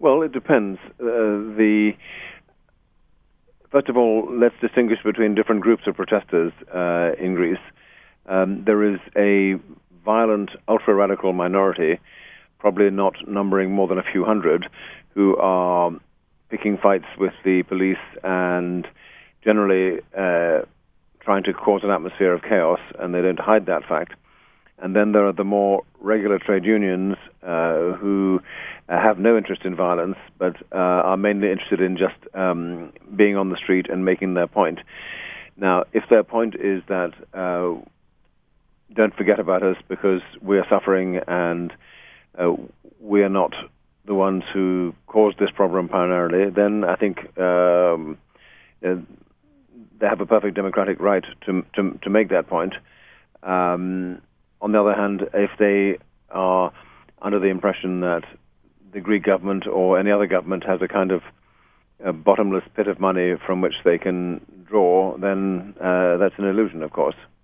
Well, it depends. First of all, let's distinguish between different groups of protesters in Greece. There is a violent, ultra-radical minority, probably not numbering more than a few hundred, who are picking fights with the police and generally trying to cause an atmosphere of chaos, and they don't hide that fact. And then there are the more regular trade unions who have no interest in violence, but are mainly interested in just being on the street and making their point. Now, if their point is that don't forget about us because we are suffering and we are not the ones who caused this problem primarily, then I think they have a perfect democratic right to make that point. On the other hand, if they are under the impression that the Greek government or any other government has a kind of a bottomless pit of money from which they can draw, then that's an illusion, of course.